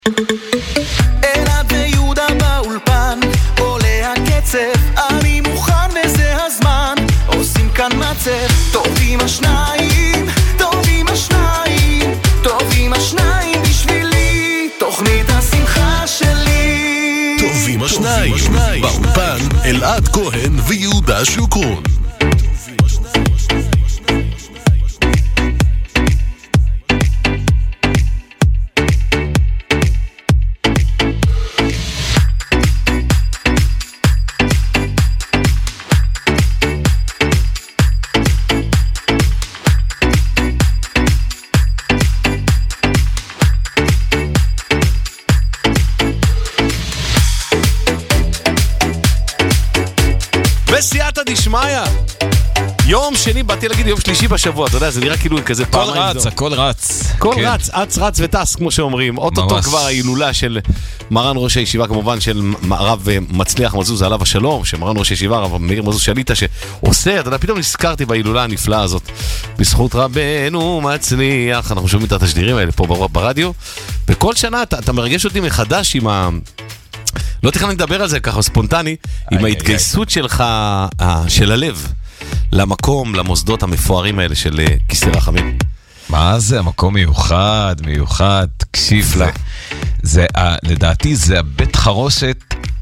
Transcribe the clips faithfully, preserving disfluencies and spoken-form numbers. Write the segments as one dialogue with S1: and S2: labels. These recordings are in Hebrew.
S1: אלעד ויהודה באולפן, עולה הקצב, אני מוכן וזה הזמן, עושים כאן מצב, טובים השניים, טובים השניים, טובים השניים בשבילי, תוכנית השמחה שלי.
S2: טובים השניים, באולפן אלעד כהן ויהודה שוקרון. בסייעתא דשמיא, יום שני, באתי להגיד יום שלישי בשבוע, אתה יודע, זה נראה כאילו כזה
S3: כל רץ, הכל רץ.
S2: כל רץ, אץ רץ וטס, כמו שאומרים. אוטוטו כבר ההילולה של מרן ראש הישיבה, כמובן של הרב מצליח מזוז, עליו השלום, שמרן ראש הישיבה, הרב מאיר מזוז שליטה, שעושה, אתה יודע, פתאום נזכרתי בהילולה הנפלאה הזאת. בזכות רבנו מצליח, אנחנו שומעים את התשדירים האלה פה ברדיו, וכל שנה אתה, אתה מרגש אותי מחדש עם ה... לא תכנן לדבר על זה ככה ספונטני, עם ההתגייסות שלך, של הלב, למקום, למוסדות המפוארים האלה של כיסא רחמים.
S3: מה זה? המקום מיוחד, מיוחד, תקשיב לה. זה, לדעתי זה הבית חרושת,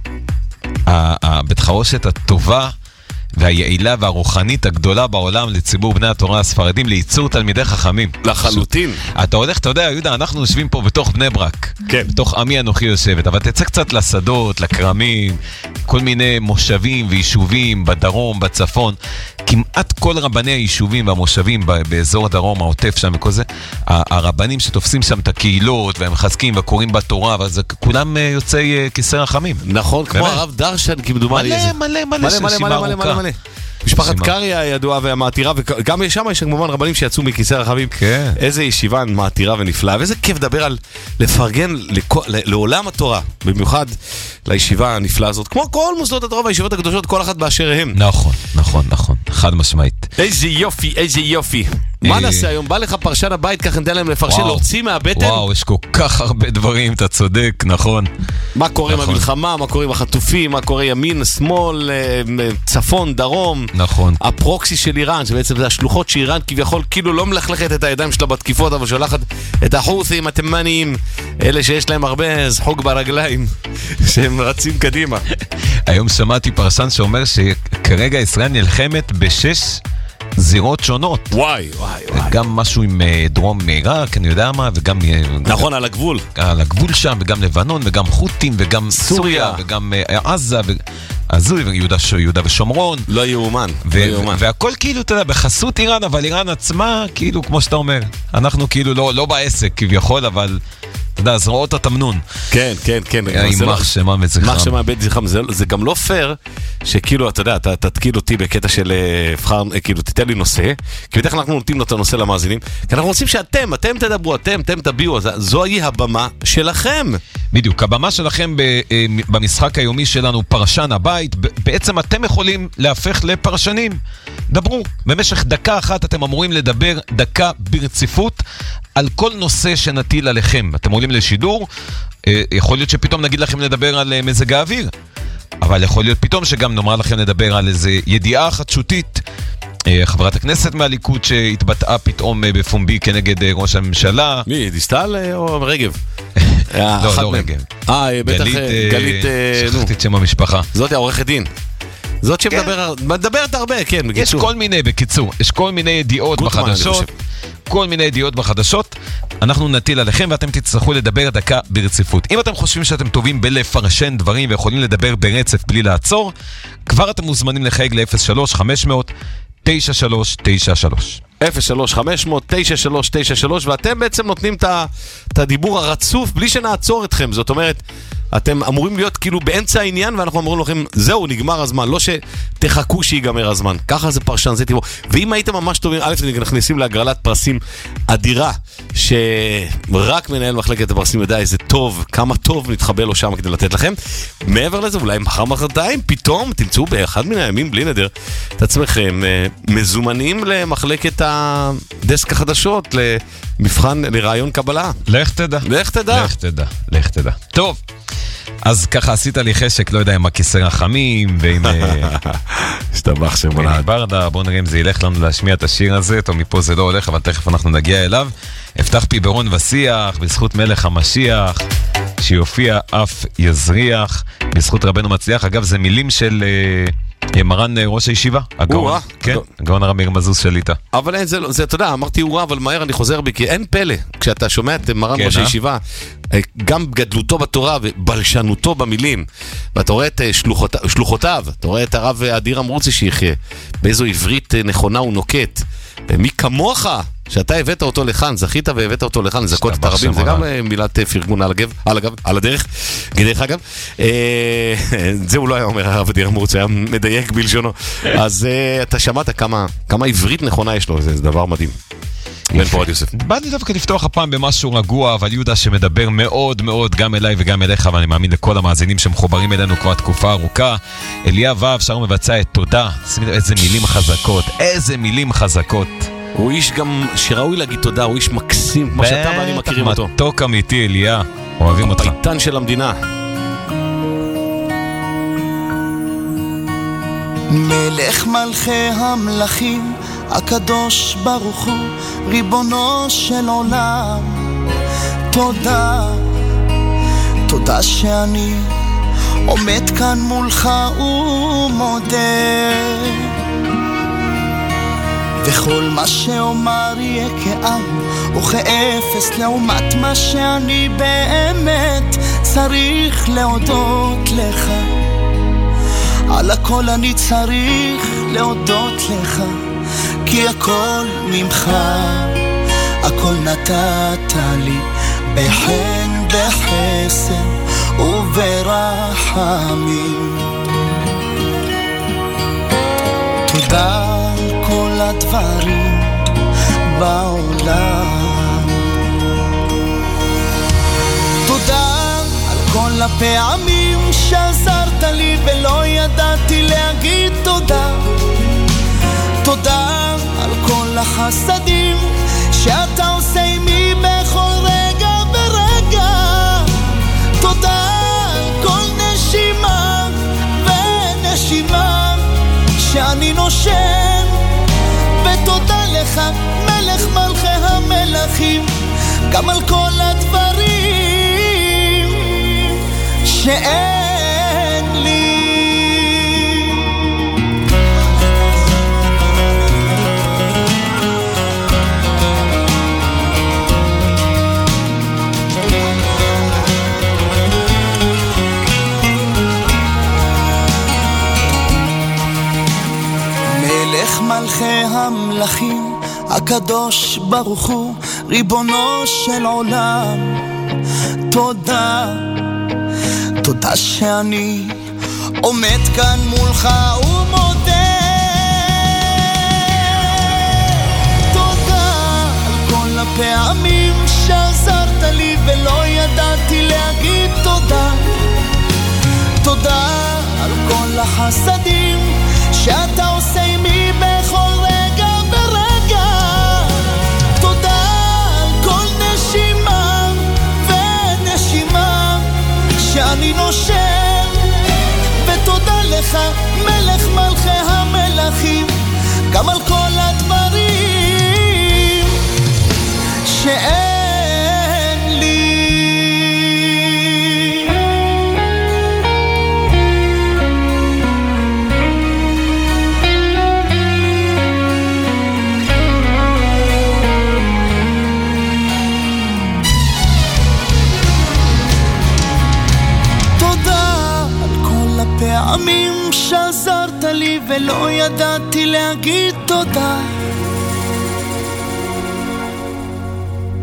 S3: הבית חרושת הטובה והיעילה והרוחנית הגדולה בעולם לציבור בני התורה הספרדים, לייצור תלמידי חכמים.
S2: לחלוטין.
S3: אתה הולך, אתה יודע, יהודה, אנחנו יושבים פה בתוך בני ברק.
S2: כן.
S3: בתוך עמי אנוכי יושבת, אבל תצא קצת לשדות, לקרמים, כל מיני מושבים ויישובים בדרום, בצפון. כמעט כל רבני היישובים והמושבים באזור הדרום, העוטף שם וכל זה, הרבנים שתופסים שם את הקהילות והם מחזקים וקוראים בתורה, ואז כולם יוצאי כיסא רחמים.
S2: נכון, כמו הרב דרשן, כמדומני.
S3: מלא, מלא, מלא, מלא, מלא, מלא.
S2: משפחת קריה הידועה והמעתירה, וגם שם יש כמובן רבנים שיצאו מכיסא רחבים.
S3: כן.
S2: איזה ישיבה מעתירה ונפלאה, ואיזה כיף לדבר על לפרגן לעולם התורה, במיוחד לישיבה הנפלאה הזאת, כמו כל מוסדות התורה והישיבות הקדושות, כל אחת באשר הם.
S3: נכון, נכון, נכון, חד משמעית.
S2: איזה יופי, איזה יופי. מה נעשה היום? בא לך פרשן הבית, ככה ניתן להם לפרשן, להוציא מהבטן?
S3: וואו, יש כל כך הרבה דברים, אתה צודק, נכון.
S2: מה קורה עם המלחמה, מה קורה עם החטופים, מה קורה ימין, שמאל, צפון, דרום.
S3: נכון.
S2: הפרוקסי של איראן, שבעצם זה השלוחות שאיראן כביכול כאילו לא מלכלכת את הידיים שלה בתקיפות, אבל שולחת את החות'ים התימניים, אלה שיש להם הרבה זחוק ברגליים, שהם רצים קדימה.
S3: היום שמעתי פרשן שאומר שכרגע ישראל נלחמת בשש זירות שונות.
S2: וואי, וואי, וואי.
S3: גם משהו עם דרום עיראק, אני יודע מה, וגם...
S2: נכון, על הגבול.
S3: על הגבול שם, וגם לבנון, וגם חות'ים, וגם סוריה, וגם עזה, הזוי, יהודה ושומרון.
S2: לא יאומן, לא יאומן.
S3: והכל כאילו, אתה יודע, בחסות איראן, אבל איראן עצמה, כאילו, כמו שאתה אומר, אנחנו כאילו לא בעסק כביכול, אבל... אתה יודע, זרועות התמנון.
S2: כן, כן, כן.
S3: יימח שמם וזכרם.
S2: יימח שמם וזכרם. זה גם לא פייר שכאילו, אתה יודע, אתה תתקיל אותי בקטע של, כאילו, תיתן לי נושא, כי בדרך כלל אנחנו נותנים לו את הנושא למאזינים, כי אנחנו רוצים שאתם, אתם תדברו, אתם, אתם תביאו, זוהי הבמה שלכם.
S3: בדיוק, הבמה שלכם במשחק היומי שלנו, פרשן הבית, בעצם אתם יכולים להפך לפרשנים. דברו, במשך דקה אחת אתם אמורים לדבר דקה ברציפות על כל נושא שנטיל עליכם. אתם עולים לשידור, יכול להיות שפתאום נגיד לכם לדבר על מזג האוויר, אבל יכול להיות פתאום שגם נאמר לכם לדבר על איזה ידיעה חדשותית, חברת הכנסת מהליכוד שהתבטאה פתאום בפומבי כנגד ראש הממשלה.
S2: מי, דיסטל או רגב?
S3: לא, לא רגב.
S2: אה, בטח גלית,
S3: שכחתי את שם המשפחה.
S2: זאת העורכת דין. זאת שמדברת הרבה, כן, בקיצור.
S3: יש כל מיני, בקיצור, יש כל מיני ידיעות בחדשות, כל מיני ידיעות בחדשות, אנחנו נטיל עליכם ואתם תצטרכו לדבר דקה ברציפות. אם אתם חושבים שאתם טובים בלפרשן דברים ויכולים לדבר ברצף בלי לעצור, כבר אתם מוזמנים לחייג ל-אפס שלוש חמש אפס אפס תשע שלוש תשע שלוש.
S2: אפס שלוש חמש אפס אפס תשע שלוש תשע שלוש, ואתם בעצם נותנים את הדיבור הרצוף בלי שנעצור אתכם. זאת אומרת, אתם אמורים להיות כאילו באמצע העניין, ואנחנו אמורים לכם, זהו, נגמר הזמן, לא שתחכו שיגמר הזמן. ככה זה פרשן, זה טיבו. ואם הייתם ממש טובים, א', נכנסים להגרלת פרסים אדירה, שרק מנהל מחלקת הפרסים יודע איזה טוב, כמה טוב נתחבא לו שם כדי לתת לכם. מעבר לזה, אולי מחר מחרתיים, פתאום תמצאו באחד מן הימים, בלי נדר, את עצמכם מזומנים למחלקת הדסק החדשות, למבחן, לרעיון קבלה.
S3: לך תדע.
S2: לך תדע.
S3: לך תדע, לך תדע. טוב, אז ככה עשית לי חשק, לא יודע, עם הכיסא רחמים, ועם...
S2: השתבח שמונה.
S3: עם ברדה, בואו נראה אם זה ילך לנו להשמיע את השיר הזה, טוב, מפה זה לא הולך, אבל תכף אנחנו נגיע אליו. הבטח פי ברון ושיח, בזכות מלך המשיח, שיופיע אף יזריח, בזכות רבנו מצליח. אגב, זה מילים של... מרן ראש הישיבה, הגאון, כן, הגאון הרב מאיר מזוז שליטה.
S2: אבל אין, זה, זה, אתה יודע, אמרתי הוא רע, אבל מהר אני חוזר בי, כי אין פלא, כשאתה שומע את מרן ראש הישיבה, גם גדלותו בתורה ובלשנותו במילים, ואתה רואה את שלוחותיו, אתה רואה את הרב אדיר אמרוצי שיחיה, באיזו עברית נכונה הוא נוקט, ומי כמוך, שאתה הבאת אותו לכאן, זכית והבאת אותו לכאן, לזכות את הרבים, זה גם מילת פרגון על הגב, על הגב, על הדרך, גדרך אגב. זה הוא לא היה אומר, הרב אדיר אמרוצי, היה מדייק בלשונו. אז אתה שמעת כמה עברית נכונה יש לו, זה דבר מדהים. בן פורת יוסף.
S3: באתי דווקא לפתוח הפעם במשהו רגוע, אבל יהודה שמדבר מאוד מאוד גם אליי וגם אליך, ואני מאמין לכל המאזינים שמחוברים אלינו כבר תקופה ארוכה. אליה ואב, שר מבצע את תודה. שימי איזה מילים חזקות, איזה מילים חזקות.
S2: הוא איש גם שראוי להגיד תודה, הוא איש מקסים, כמו שאתה ואני מכירים אותו.
S3: מתוק אמיתי, אליה, אוהבים אותך.
S2: הפייטן של המדינה.
S1: מלך מלכי המלכים, הקדוש ברוך הוא, ריבונו של עולם. תודה, תודה שאני עומד כאן מולך ומודה, וכל מה שאומר יהיה כעם וכאפס לעומת מה שאני באמת צריך להודות לך. על הכל אני צריך להודות לך, כי הכל ממך, הכל נתת לי בחן בחסד וברחמים. תודה על כל הדברים בעולם, תודה על כל הפעמים שעזרת לי ולא ידעתי להגיד תודה, תודה על כל החסדים שאתה עושה עמי בכל רגע ורגע, תודה על כל נשימה ונשימה שאני נושם, ותודה לך מלך מלכי המלכים גם על כל הדברים שאין לי. מלכי המלכים, הקדוש ברוך הוא, ריבונו של עולם. תודה, תודה שאני עומד כאן מולך ומודה, תודה על כל הפעמים שעזרת לי ולא ידעתי להגיד תודה, תודה על כל החסדים שאתה עושה עמי בכל רגע ורגע, תודה על כל נשימה ונשימה שאני נושם, ותודה לך מלך מלכי המלכים גם על כל הדברים שאין לי. פעמים שעזרת לי ולא ידעתי להגיד תודה.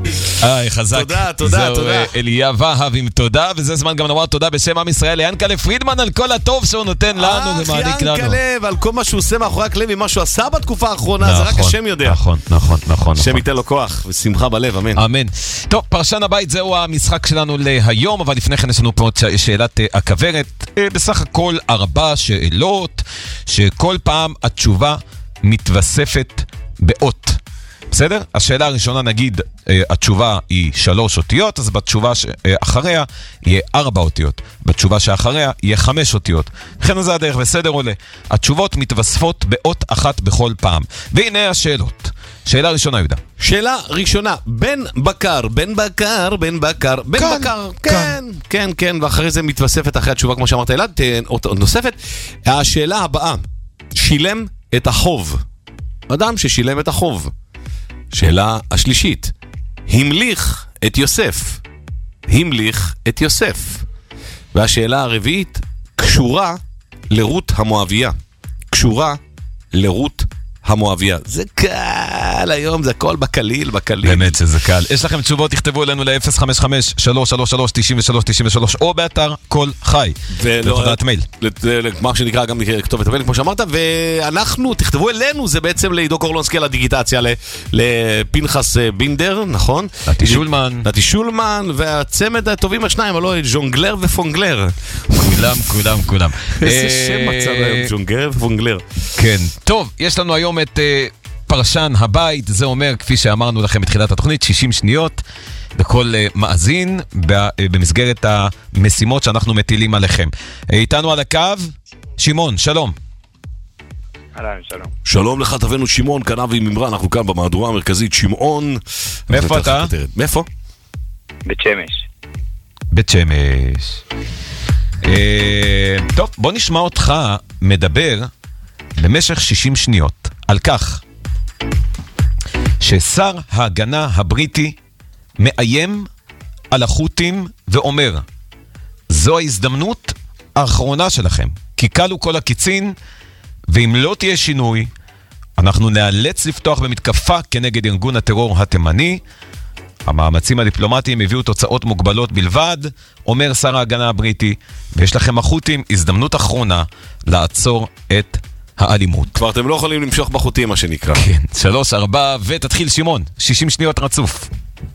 S3: איי, חזק.
S2: תודה, תודה, תודה.
S3: זהו אליה והב עם תודה, וזה זמן גם לומר תודה בשם עם ישראל ליענקלה פרידמן על כל הטוב שהוא נותן לנו ומעניק לנו.
S2: יענקלה, ועל כל מה שהוא עושה מאחורי הקלעים ומה שהוא עשה בתקופה האחרונה, זה רק השם יודע.
S3: נכון, נכון, נכון.
S2: השם ייתן לו כוח ושמחה בלב, אמן.
S3: אמן. טוב, פרשן הבית זהו המשחק שלנו להיום, אבל לפני כן יש לנו פה שאלת הכברת. בסך הכל ארבע שאלות, שכל פעם התשובה מתווספת באות. בסדר? השאלה הראשונה, נגיד, התשובה היא שלוש אותיות, אז בתשובה שאחריה יהיה ארבע אותיות. בתשובה שאחריה יהיה חמש אותיות. לכן זה הדרך, בסדר עולה. התשובות מתווספות באות אחת בכל פעם. והנה השאלות. שאלה ראשונה, יהודה.
S2: שאלה ראשונה, בן בקר, בן בקר, בן בקר, בן
S3: כאן,
S2: בקר,
S3: כאן.
S2: כן, כן, כן, ואחרי זה מתווספת אחרי התשובה, כמו שאמרת אלעד, נוספת. השאלה הבאה, שילם את החוב. אדם ששילם את החוב. שאלה השלישית, המליך את יוסף. המליך את יוסף. והשאלה הרביעית, קשורה לרות המואביה. קשורה לרות המואביה. זה קל היום, זה הכל בקליל, בקליל.
S3: באמת שזה קל. יש לכם תשובות, תכתבו אלינו ל-אפס חמש חמש שלוש שלוש שלוש תשעים ושלוש תשעים ושלוש או באתר כל חי. לתודעת מייל.
S2: מה שנקרא גם כתובת המייל, כמו שאמרת, ואנחנו, תכתבו אלינו, זה בעצם לעידו קורלונסקי על הדיגיטציה, לפנחס בינדר, נכון?
S3: נתי שולמן.
S2: נתי שולמן, והצמד הטובים השניים, הלוא ז'ונגלר ופונגלר.
S3: כולם, כולם, כולם.
S2: איזה שם מצב היום, ז'ונגלר ופונגלר.
S3: כן. טוב, יש לנו היום את uh, פרשן הבית, זה אומר, כפי שאמרנו לכם בתחילת התוכנית, שישים שניות לכל uh, מאזין ב, uh, במסגרת המשימות שאנחנו מטילים עליכם. Uh, איתנו על הקו, שמעון, שלום.
S4: אהלן, שלום.
S2: שלום לך, תבנו שמעון, כנבי ממרא, אנחנו כאן במהדורה המרכזית, שמעון.
S3: מאיפה אתה?
S2: מאיפה?
S4: בית שמש.
S3: בית שמש. Uh, טוב, בוא נשמע אותך מדבר במשך שישים שניות על כך ששר ההגנה הבריטי מאיים על החות'ים ואומר, זו ההזדמנות האחרונה שלכם, כי קלו כל הקיצין, ואם לא תהיה שינוי אנחנו נאלץ לפתוח במתקפה כנגד ארגון הטרור התימני. המאמצים הדיפלומטיים הביאו תוצאות מוגבלות בלבד, אומר שר ההגנה הבריטי, ויש לכם החות'ים הזדמנות אחרונה לעצור את האלימות.
S2: כבר אתם לא יכולים למשוך בחוטים, מה שנקרא.
S3: כן, שלוש, ארבע, ותתחיל שמעון, שישים שניות רצוף.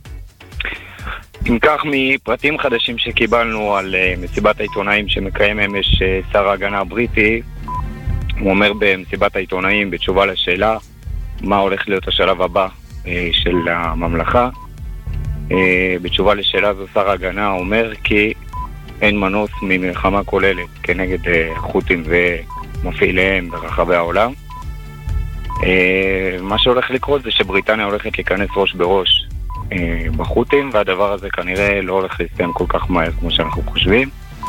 S4: אם כך, מפרטים חדשים שקיבלנו על uh, מסיבת העיתונאים שמקיים אמש uh, שר ההגנה הבריטי, הוא אומר במסיבת העיתונאים, בתשובה לשאלה, מה הולך להיות השלב הבא uh, של הממלכה. Uh, בתשובה לשאלה זו שר ההגנה אומר כי אין מנוס ממלחמה כוללת כנגד uh, החות'ים ו... מפעיליהם ברחבי העולם. מה שהולך לקרות זה שבריטניה הולכת להיכנס ראש בראש בחות'ים, והדבר הזה כנראה לא הולך להסתיים כל כך מהר כמו שאנחנו חושבים.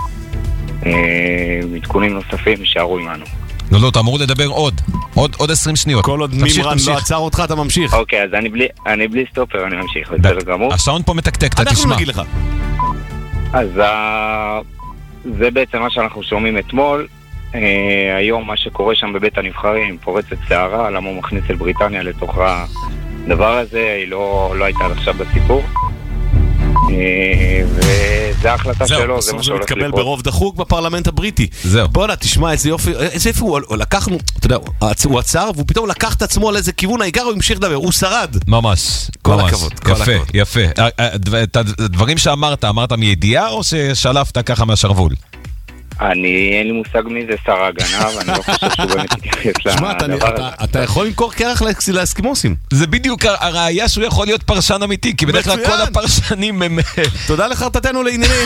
S4: מתכונים נוספים יישארו עמנו.
S3: לא, לא, אתה אמור לדבר עוד. עוד, עוד עשרים שניות.
S2: כל עוד מימרן לא עצר אותך, אתה ממשיך.
S4: אוקיי, אז אני בלי, אני בלי סטופר, אני ממשיך. בסדר גמור.
S3: השעון פה מתקתק, אתה תשמע.
S2: אנחנו נגיד לך.
S4: אז זה בעצם מה שאנחנו שומעים אתמול. Uh, היום מה שקורה שם בבית הנבחרים פורצת שערה, למה הוא מכניס אל בריטניה לתוך הדבר הזה, היא לא, לא הייתה עכשיו בסיפור, uh, וזה ההחלטה
S2: זהו,
S4: שלו, זה מה שהולך
S2: לקבל
S4: לקרות.
S2: ברוב דחוק בפרלמנט הבריטי.
S3: זהו.
S2: בוא נה, תשמע איזה יופי, איזה יופי, הוא, הוא לקחנו, אתה יודע, הוא עצר והוא פתאום לקח את עצמו על איזה כיוון, העיקר הוא המשיך לדבר, הוא שרד.
S3: ממש,
S2: כל
S3: ממש.
S2: הכבוד, כל
S3: יפה,
S2: הכבוד.
S3: יפה. את הדברים שאמרת, אמרת מידיעה או ששלפת ככה מהשרוול?
S4: אני, אין לי מושג מי זה שר ההגנה, ואני לא חושב שהוא באמת יתייחס
S2: שמע,
S4: לדבר הזה.
S2: אתה יכול למכור קרח לאסקימוסים.
S3: זה בדיוק הראייה שהוא יכול להיות פרשן אמיתי, כי בדרך כלל כל הפרשנים הם...
S2: תודה לחרטתנו לעניינים.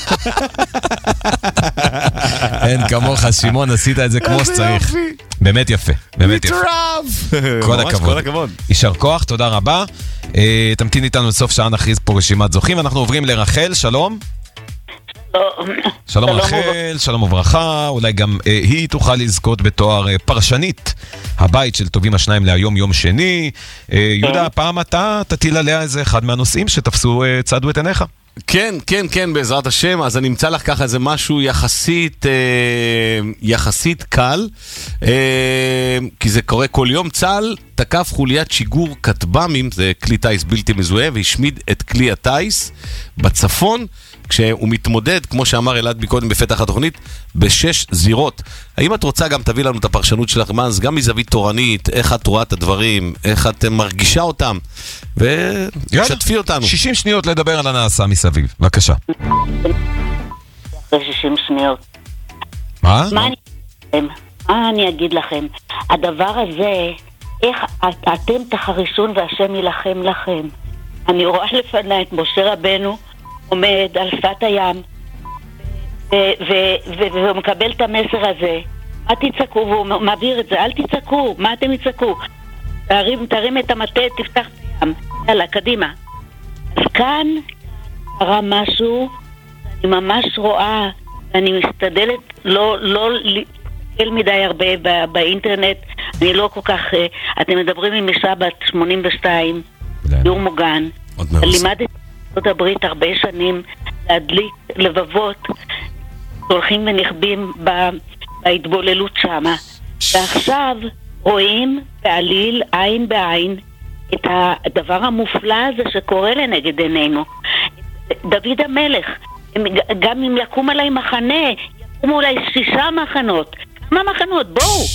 S3: אין כמוך, שמעון, עשית את זה כמו שצריך. באמת יפה, באמת יפה. כל הכבוד.
S2: כל הכבוד.
S3: יישר כוח, תודה רבה. תמתין איתנו לסוף שעה, נכריז פה רשימת זוכים. אנחנו עוברים לרחל, שלום. שלום רחל, שלום וברכה. אולי גם אה, היא תוכל לזכות בתואר אה, פרשנית הבית של טובים השניים להיום יום שני. אה, יהודה, פעם אתה תטיל עליה איזה אחד מהנושאים שתפסו אה, צעדו את עיניך.
S2: כן, כן, כן, בעזרת השם. אז אני אמצא לך ככה איזה משהו יחסית, אה, יחסית קל, אה, כי זה קורה כל יום. צה"ל תקף חוליית שיגור כטב"מים, זה כלי טייס בלתי מזוהה, והשמיד את כלי הטייס בצפון, כשהוא מתמודד, כמו שאמר אלעד מקודם בפתח התוכנית, בשש זירות. האם את רוצה גם תביא לנו את הפרשנות שלך, אז גם מזווית תורנית, איך את רואה את הדברים, איך את מרגישה אותם, ושתפי אותנו.
S3: שישים שניות לדבר על הנעשה מסביב, בבקשה.
S5: אחרי שישים שניות.
S3: מה?
S5: מה אני, מה אני אגיד לכם? הדבר הזה, איך את, אתם תחרישון והשם ילחם לכם. אני רואה לפני את משה רבנו, עומד על שפת הים ומקבל את המסר הזה. מה תצעקו? והוא מעביר את זה. אל תצעקו. מה אתם יצעקו? תרים, תרים את המטה, תפתח את הים. יאללה, קדימה. אז כאן קרה משהו, אני ממש רואה, אני משתדלת לא, לא להסתכל מדי הרבה באינטרנט. אני לא כל כך, אתם מדברים עם אישה בת שמונים ושתיים, דיור מוגן. לימדתי בארצות הברית הרבה שנים להדליק לבבות הולכים ונכבים בהתבוללות שמה, ואכשיו רואים בעליל עין בעין את הדבר המופלא הזה שקורה לנגד עינינו. דוד המלך, גם אם יקום עליי מחנה, יקומו אולי שישה מחנות. כמה מחנות? בואו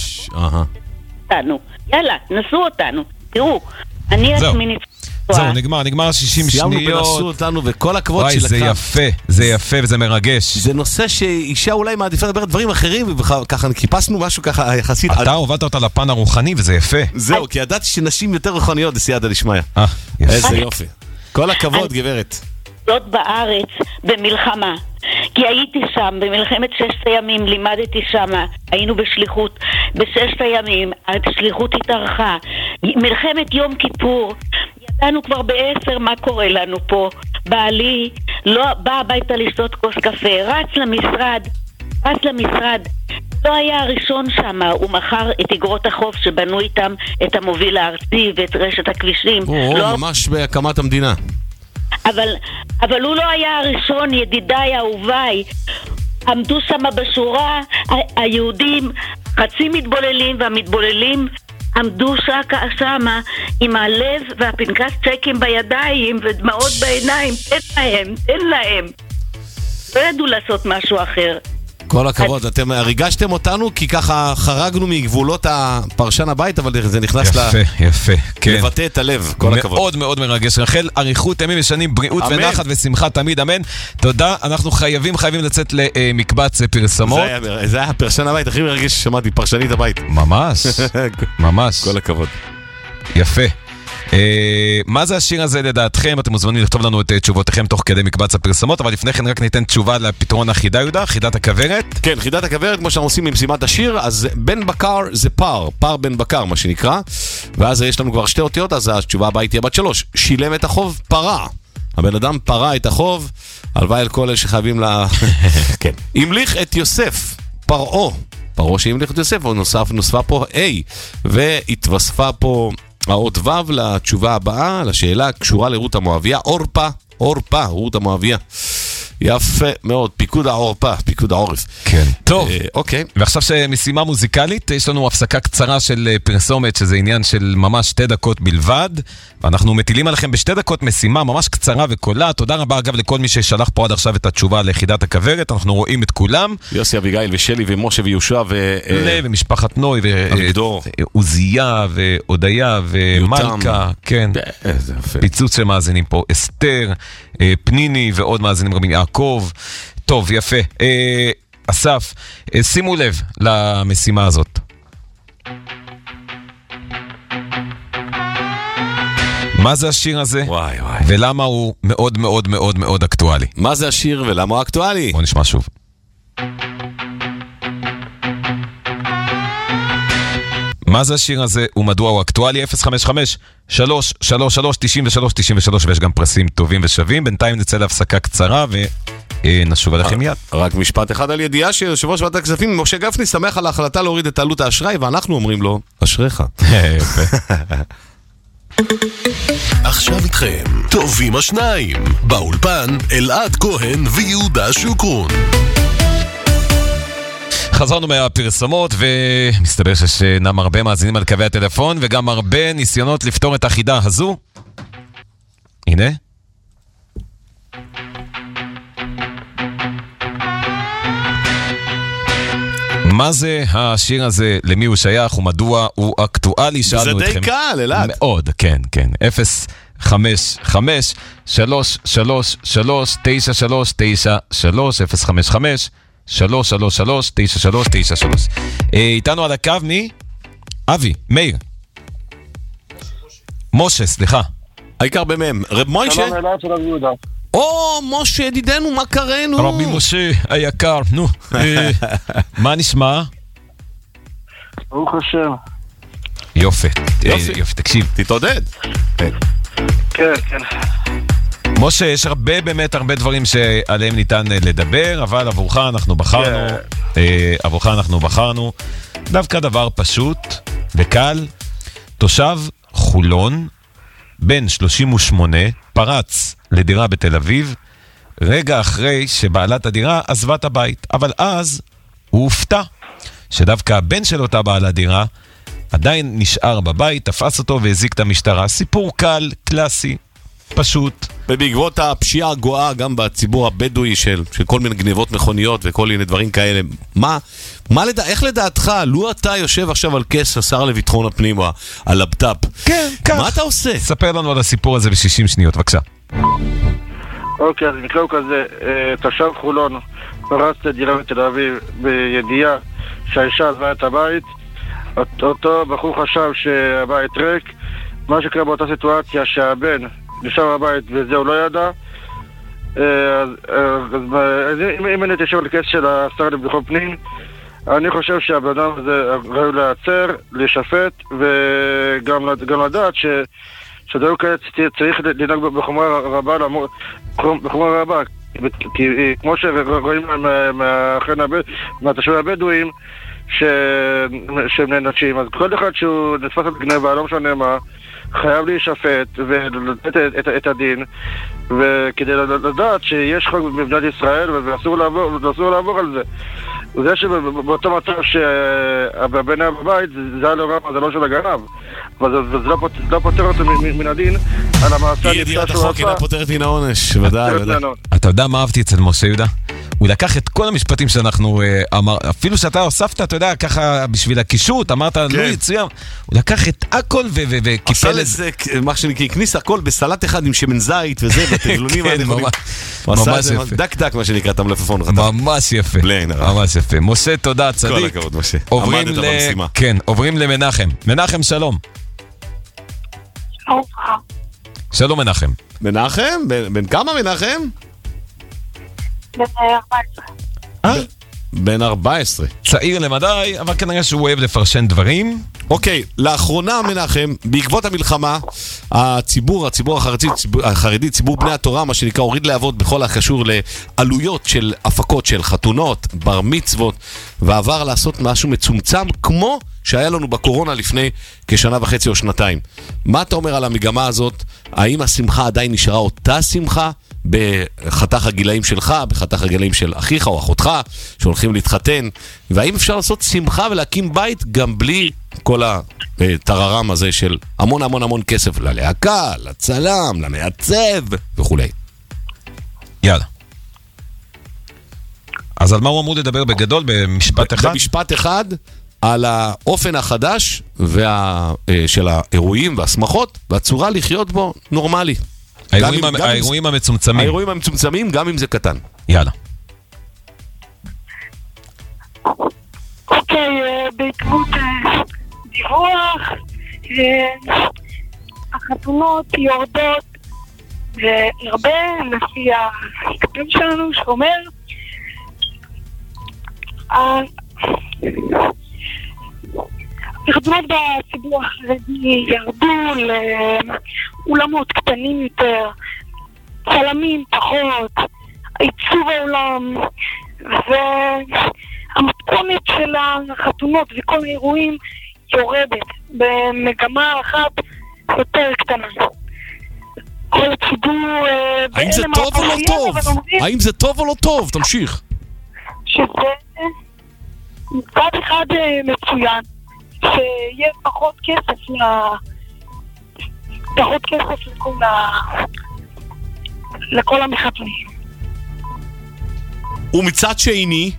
S5: אותנו, יאללה, נסו אותנו. תראו, אני עצמי נצטרך.
S3: זהו, נגמר, נגמר שישים שניות.
S2: סיימנו בנסו אותנו, וכל הכבוד
S3: שלקח. וואי, זה יפה, זה יפה וזה מרגש.
S2: זה נושא שאישה אולי מעדיפה לדבר דברים אחרים, וככה קיפסנו משהו ככה יחסית.
S3: אתה הובלת אותה לפן הרוחני, וזה יפה.
S2: זהו, כי ידעתי שנשים יותר רוחניות, בסייעתא דשמיא. איזה יופי. כל הכבוד, גברת.
S5: זאת בארץ במלחמה, כי הייתי שם במלחמת ששת הימים, לימדתי שם, היינו בשליחות בששת הימים, השליחות התארכה. מלחמת יום כיפור, ידענו כבר בעשר מה קורה לנו פה. בעלי לא בא הביתה לשתות כוס קפה, רץ למשרד רץ למשרד לא היה הראשון שם, הוא מכר את אגרות החוף שבנו איתם את המוביל הארצי ואת רשת הכבישים.
S2: או,
S5: לא...
S2: ממש בהקמת המדינה.
S5: אבל, אבל הוא לא היה הראשון, ידידיי, אהוביי. עמדו שם בשורה, ה- היהודים חצי מתבוללים, והמתבוללים עמדו שם עם הלב והפנקס צ'קים בידיים ודמעות בעיניים. תן להם, תן להם. לא ידעו לעשות משהו אחר.
S2: כל הכבוד, אתם הרגשתם אותנו כי ככה חרגנו מגבולות הפרשן הבית, אבל זה נכנס
S3: יפה, יפה, כן.
S2: לבטא את הלב, כל הכבוד.
S3: מאוד מאוד מרגש. רחל, אריכות ימים ושנים, בריאות ונחת ושמחה תמיד, אמן. תודה, אנחנו חייבים, חייבים לצאת למקבץ פרסמות.
S2: זה היה הפרשן הבית הכי מרגש ששמעתי, פרשנית הבית.
S3: ממש, ממש.
S2: כל הכבוד.
S3: יפה. מה זה השיר הזה לדעתכם? אתם מוזמנים לכתוב לנו את תשובותיכם תוך כדי מקבץ הפרסמות, אבל לפני כן רק ניתן תשובה לפתרון החידה, יהודה, חידת הכוורת.
S2: כן, חידת הכוורת, כמו שאנחנו עושים ממשימת השיר, אז בן בקר זה פר, פר בן בקר מה שנקרא, ואז יש לנו כבר שתי אותיות, אז התשובה הבאה תהיה בת שלוש. שילם את החוב, פרה. הבן אדם פרה את החוב, הלוואי על כל אלה שחייבים לה... כן. המליך את יוסף, פרעו. פרעו שהמליך את יוסף, ונוסף, נוספה פה A, והתווספה פה... האות ו' לתשובה הבאה, לשאלה קשורה לרות המואביה, אורפה, אורפה, רות המואביה. יפה מאוד, פיקוד העורפה, פיקוד העורף.
S3: כן. טוב,
S2: אה, אוקיי.
S3: ועכשיו שמשימה מוזיקלית, יש לנו הפסקה קצרה של פרסומת, שזה עניין של ממש שתי דקות בלבד, ואנחנו מטילים עליכם בשתי דקות משימה ממש קצרה וקולה. תודה רבה אגב לכל מי ששלח פה עד עכשיו את התשובה ליחידת הכוורת, אנחנו רואים את כולם.
S2: יוסי אביגיל ושלי ומשה ויהושע ו...
S3: לב ומשפחת נוי ועוזיה ועודיה ומלכה, כן. פיצוץ שמאזינים פה, אסתר, פניני ועוד מאזינים רבים, יעקב. טוב, יפה. אה, אסף, אה, שימו לב למשימה הזאת. מה זה השיר הזה?
S2: וואי וואי.
S3: ולמה הוא מאוד מאוד מאוד מאוד אקטואלי?
S2: מה זה השיר ולמה הוא אקטואלי?
S3: בוא נשמע שוב. מה זה השיר הזה ומדוע הוא אקטואלי? אפס חמש חמש שלוש שלוש שלוש תשעים ושלוש תשעים ושלוש, ויש גם פרסים טובים ושווים. בינתיים נצא להפסקה קצרה ונשוב עליכם מיד.
S2: רק משפט אחד על ידיעה שיושב ראש ועדת הכספים משה גפני שמח על ההחלטה להוריד את עלות האשראי, ואנחנו אומרים לו, אשריך.
S3: יפה.
S6: עכשיו איתכם, טובים השניים, באולפן אלעד כהן ויהודה שוקרון.
S3: חזרנו מהפרסמות ומסתבר שישנם הרבה מאזינים על קווי הטלפון וגם הרבה ניסיונות לפתור את החידה הזו. הנה. מה זה השיר הזה, למי הוא שייך ומדוע הוא אקטואלי?
S2: זה די קל, אלעד.
S3: מאוד, כן, כן. אפס חמש חמש שלוש שלוש שלוש תשע שלוש תשע שלוש אפס חמש חמש שלוש שלוש שלוש תשע שלוש תשע שלוש. איתנו על הקו מי? אבי, מאיר. משה, סליחה.
S2: העיקר במם. רב מוישה?
S7: שלום אלעד, שלום יהודה.
S2: או, משה, ידידנו, מה קראנו?
S3: רבי משה, היקר, נו. מה נשמע?
S7: ברוך השם.
S3: יופי.
S2: יופי.
S3: יופי, תקשיב.
S2: תתעודד.
S7: כן, כן.
S3: משה, יש הרבה, באמת הרבה דברים שעליהם ניתן לדבר, אבל עבורך אנחנו בחרנו, עבורך אנחנו בחרנו, דווקא דבר פשוט וקל. תושב חולון, בן שלושים ושמונה, פרץ לדירה בתל אביב, רגע אחרי שבעלת הדירה עזבה את הבית, אבל אז הוא הופתע שדווקא הבן של אותה בעלת דירה עדיין נשאר בבית, תפס אותו והזיק את המשטרה. סיפור קל, קלאסי, פשוט.
S2: ובעקבות הפשיעה הגואה גם בציבור הבדואי של, של כל מיני גניבות מכוניות וכל מיני דברים כאלה, מה, מה לדע, איך לדעתך, לו אתה יושב עכשיו על כס השר לביטחון הפנים או על הבט"פ,
S3: כן, כך.
S2: מה אתה עושה?
S3: ספר לנו על הסיפור הזה ב-שישים שניות, בבקשה.
S7: אוקיי, אז מקרה הוא כזה, תושב חולון פרץ לדירה בתל אביב בידיעה שהאישה עזבה את הבית, אותו בחור חשב שהבית ריק, מה שקרה באותה סיטואציה שהבן נשאר בבית וזה הוא לא ידע, אז, אז אם, אם אני תשב על כס של השר לביטחון פנים, אני חושב שהבן אדם הזה ראוי להיעצר, להישפט וגם גם לדעת ש שדברים כאלה צריך לנהוג בחומרה רבה, בחומרה רבה, כי כמו שרואים מהתושבים הבדואים שהם נענשים, אז כל אחד שהוא נתפס על גניבה, לא משנה מה, חייב להישפט ולתת את, את הדין, וכדי לדעת שיש חוק במדינת ישראל ואסור לעבור, ואסור לעבור על זה. זה שבאותו מצב שהבן היה בבית, זה היה לא רע, זה לא של הגנב, אבל זה לא פותר אותו מן הדין על המעשה.
S2: אי ידיעת החוק אינה פותרת מן העונש, ודאי, ודאי.
S3: אתה יודע מה אהבתי אצל משה יהודה? הוא לקח את כל המשפטים שאנחנו אמר, אפילו שאתה הוספת, אתה יודע, ככה בשביל הקישוט, אמרת, לא יצוין, הוא לקח את הכל וקיפל
S2: עשה לזה, מה שנקרא, הכניס הכל בסלט אחד עם שמן זית וזה, בתבלונים הנכונים.
S3: ממש יפה.
S2: דק דק, מה שנקרא, את המלפפון.
S3: ממש יפה. ממש יפה. משה, תודה, צדיק.
S2: כל הכבוד, משה.
S3: עמדת במשימה. כן, עוברים למנחם. מנחם, שלום.
S8: שלום.
S3: שלום, מנחם.
S2: מנחם? בן כמה מנחם?
S8: בן ארבע עשרה.
S3: אה?
S2: בן ארבע עשרה.
S3: צעיר למדי, אבל כנראה שהוא אוהב לפרשן דברים.
S2: אוקיי, לאחרונה מנחם, בעקבות המלחמה, הציבור, הציבור החרדי, ציבור, החרדי, ציבור בני התורה, מה שנקרא, הוריד לעבוד בכל הקשור לעלויות של הפקות של חתונות, בר מצוות, ועבר לעשות משהו מצומצם, כמו שהיה לנו בקורונה לפני כשנה וחצי או שנתיים. מה אתה אומר על המגמה הזאת? האם השמחה עדיין נשארה אותה שמחה בחתך הגילאים שלך, בחתך הגילאים של אחיך או אחותך שהולכים להתחתן, והאם אפשר לעשות שמחה ולהקים בית גם בלי כל הטררם הזה של המון המון המון כסף ללהקה, לצלם, למעצב וכו'.
S3: יאללה. אז על מה הוא אמור לדבר בגדול במשפט אחד?
S2: במשפט אחד על האופן החדש וה, של האירועים והסמכות והצורה לחיות בו נורמלי.
S3: האירועים, עם, האירועים עם, המצומצמים.
S2: האירועים המצומצמים, גם אם זה קטן.
S3: יאללה.
S8: אוקיי, בעקבות דיווח, החתונות יורדות, והרבה לפי הכתב שלנו שאומר, החתונות בציבור החרדי ירדו לאולמות קטנים יותר, צלמים פחות, עיצוב העולם, והמתכונת של החתונות וכל האירועים יורדת במגמה אחת יותר קטנה. כל הציבור...
S2: האם זה טוב או לא טוב? האם זה טוב או לא טוב? תמשיך.
S8: שזה מצד אחד מצוין, שיהיה פחות כסף ל... פחות כסף לכל ה... לכל המחבלים.
S2: ומצד שני...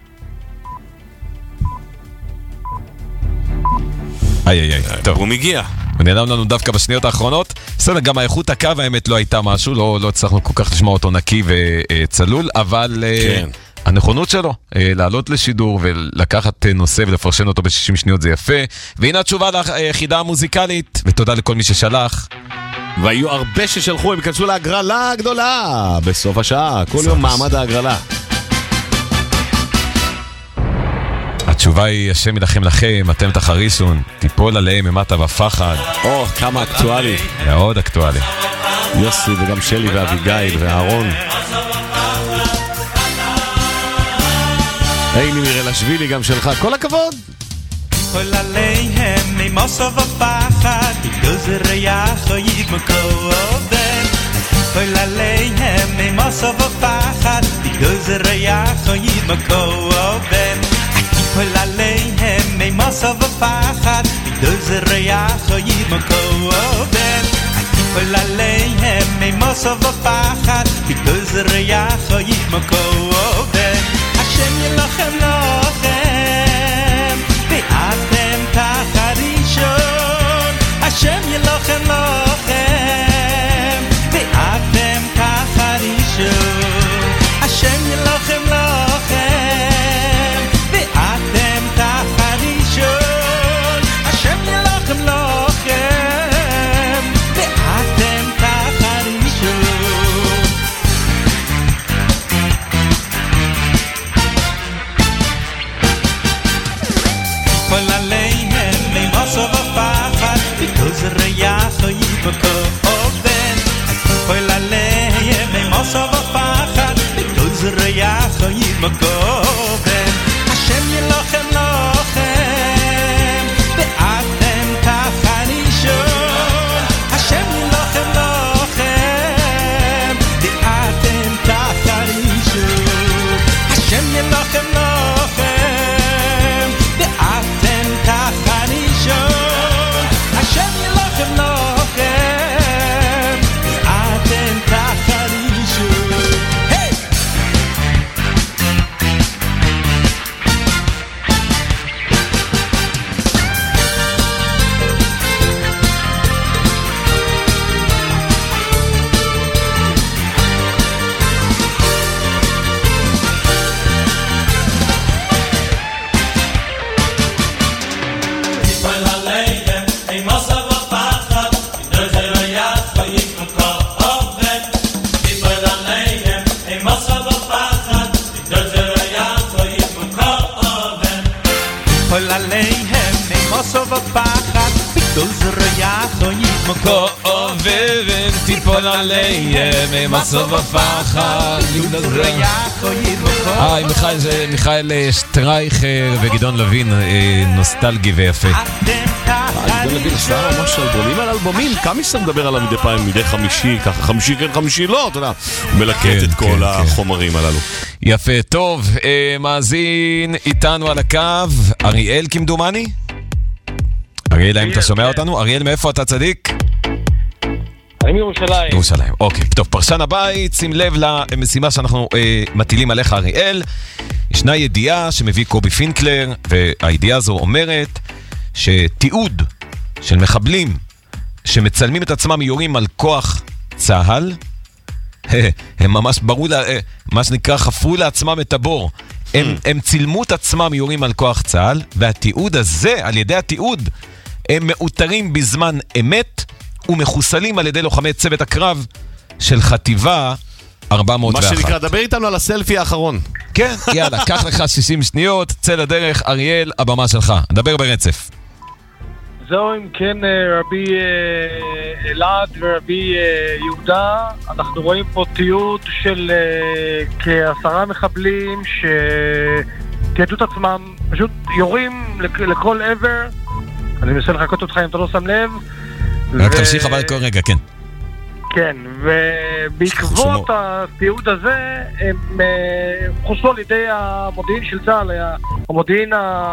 S3: איי איי איי, טוב.
S2: הוא מגיע.
S3: הוא נעלם לנו דווקא בשניות האחרונות. בסדר, גם האיכות הקו האמת לא הייתה משהו, לא, לא הצלחנו כל כך לשמוע אותו נקי וצלול, אבל כן. הנכונות שלו לעלות לשידור ולקחת נושא ולפרשן אותו ב-שישים שניות זה יפה. והנה התשובה ליחידה המוזיקלית, ותודה לכל מי ששלח.
S2: והיו הרבה ששלחו, הם ייכנסו להגרלה הגדולה בסוף השעה, כל יום מעמד ההגרלה.
S3: התשובה היא, השם ילחם לכם, אתם תחרישון, תיפול עליהם ממטה בפחד.
S2: או, כמה אקטואלי.
S3: מאוד אקטואלי.
S2: יוסי וגם שלי ואביגיל ואהרון. היי נימיר אלשבילי גם שלך, כל הכבוד.
S1: תיפול עליהם ממוסו בפחד, בגלל זה ריח או יגמקו עובד. תיפול עליהם ממוסו בפחד, בגלל זה ריח או יגמקו עובד. תיפול עליהם ממוסו בפחד, בגלל זה ריח או יגמקו עובד. תיפול עליהם ממוסו בפחד, בגלל זה ריח או יגמקו עובד. השם ילחם לכם ואתם תחרישון. השם ילחם לכם ואתם תחרישון. השם ילחם לכם ואתם תחרישון. השם ילחם לכם ואתם תחרישון. כל עליהם ממוסו בפחד, בגלל זה ריח או ידבקו עובד. כל עליהם ממוסו בפחד, בגלל זה ריח או ידבקו עובד. השם ילחם לכם ואתם תחרישון. השם ילחם לכם ואתם תחרישון. השם ילחם לכם ואתם תחרישון. השם ילחם לכם ואתם תחרישון. היי! כל עליהם ממוסו בפחד, בגלל זה ריח או ידמקו
S3: עובד, תיפול עליהם ממוסו בפחד,
S1: בגלל זה ריח או ידמקו.
S3: היי, מיכאל שטרייכר וגדעון לוין, נוסטלגי ויפה.
S2: גדעון לוין עשה ממש אלבומים על אלבומים, קמיסר מדבר עליו מדי פעם, מדי חמישי, ככה חמישי כן חמישי לא, אתה יודע, מלקט את כל החומרים הללו.
S3: יפה, טוב, מאזין איתנו על הקו, אריאל כמדומני? אריאל, האם אתה שומע אותנו? אריאל, מאיפה אתה צדיק?
S9: אני מירושלים.
S3: ירושלים, אוקיי. טוב, פרשן הבית, שים לב למשימה שאנחנו אה, מטילים עליך, אריאל. ישנה ידיעה שמביא קובי פינקלר, והידיעה הזו אומרת שתיעוד של מחבלים שמצלמים את עצמם יורים על כוח צהל, הם ממש ברו, מה שנקרא, חפרו לעצמם את הבור. הם, הם צילמו את עצמם יורים על כוח צהל, והתיעוד הזה, על ידי התיעוד, הם מאותרים בזמן אמת, ומחוסלים על ידי לוחמי צוות הקרב של חטיבה ארבע מאות ואחת.
S2: מה שנקרא, דבר איתנו על הסלפי האחרון.
S3: כן, יאללה, קח לך שישים שניות, צא לדרך, אריאל, הבמה שלך. דבר ברצף.
S9: זהו, אם כן, רבי אלעד ורבי יהודה, אנחנו רואים פה תיעוד של כעשרה מחבלים שתיעדו את עצמם, פשוט יורים לכל עבר. אני מנסה לחכות אותך אם אתה לא שם לב,
S3: רק תמשיך אבל כל רגע, כן.
S9: כן, ובעקבות התיעוד הזה הם חושבו על ידי המודיעין של צה"ל, המודיעין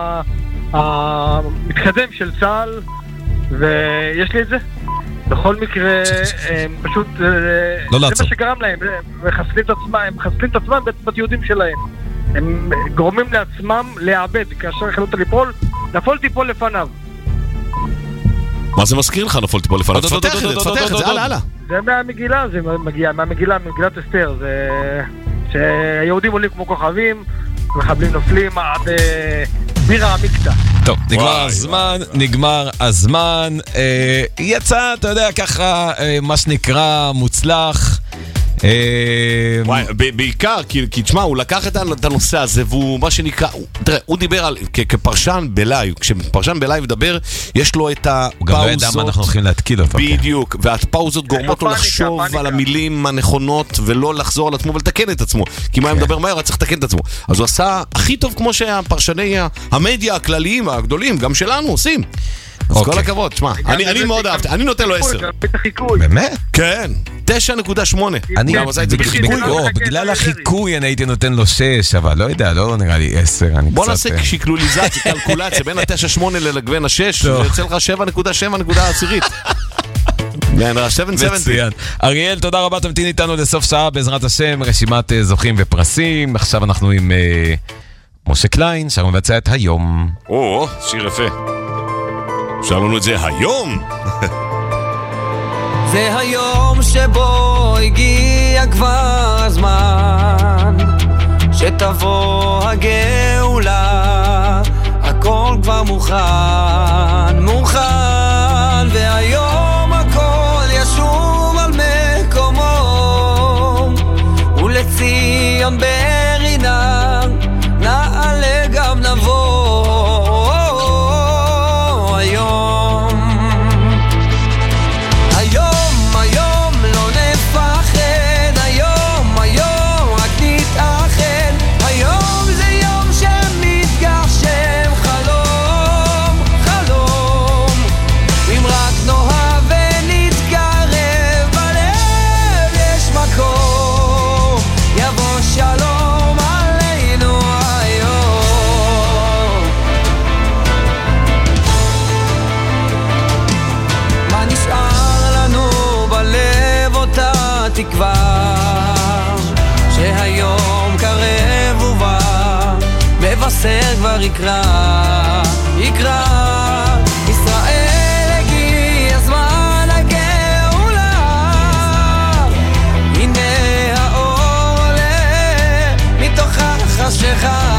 S9: המתקדם של צה"ל, ויש לי את זה. בכל מקרה, הם פשוט, זה מה שגרם להם, הם מחסלים את עצמם בתיעודים שלהם. הם גורמים לעצמם להיאבד, כאשר החלטת ליפול, נפול תיפול לפניו.
S2: מה זה מזכיר לך נפול תיפול לפניו? תפתח את זה, תפתח את זה, הלאה, הלאה.
S9: זה מהמגילה, זה מגיע, מהמגילה, ממגילת אסתר, זה שהיהודים עולים כמו כוכבים, מחבלים נופלים עד בירה המקטע.
S3: טוב, נגמר הזמן, נגמר הזמן, יצא, אתה יודע, ככה, מה שנקרא מוצלח.
S2: וואי, בעיקר, כי תשמע, הוא לקח את הנושא הזה, והוא מה שנקרא, תראה, הוא דיבר על, כפרשן בלייב, כשפרשן בלייב מדבר, יש לו את הפאוזות.
S3: הוא גם לא ידע מה אנחנו הולכים להתקיל אותו.
S2: בדיוק, והפאוזות גורמות לו לחשוב על המילים הנכונות, ולא לחזור על עצמו ולתקן את עצמו. כי מה הוא מדבר מהר, צריך לתקן את עצמו. אז הוא עשה הכי טוב כמו שהפרשני המדיה הכלליים, הגדולים, גם שלנו, עושים. אז כל הכבוד, תשמע, אני מאוד אהבתי, אני נותן לו עשר.
S3: באמת?
S2: כן, תשע נקודה שמונה.
S3: בגלל החיקוי אני הייתי נותן לו שש, אבל לא יודע, לא נראה לי עשר.
S2: בוא נעשה שקלוליזציה, קלקולציה, בין ה-תשע שמונה ללגוון ה-שש, זה יוצא לך שבע נקודה שבע נקודה עשירית.
S3: מצוין. אריאל, תודה רבה, תמתין איתנו לסוף שעה, בעזרת השם, רשימת זוכים ופרסים. עכשיו אנחנו עם משה קליין, שאנחנו מבצע את היום.
S2: או, שיר יפה. אפשר לנו את זה היום.
S10: זה היום שבו הגיע כבר הזמן שתבוא הגאולה, הכל כבר מוכן, מוכן, והיום הכל ישוב על מקומו, ולציון ברינה נעלה גם נבוא. תקווה שהיום קרב ובא, מבשר כבר יקרא, יקרא. ישראל הגיע זמן הגאולה, הנה האור עולה מתוך החשכה.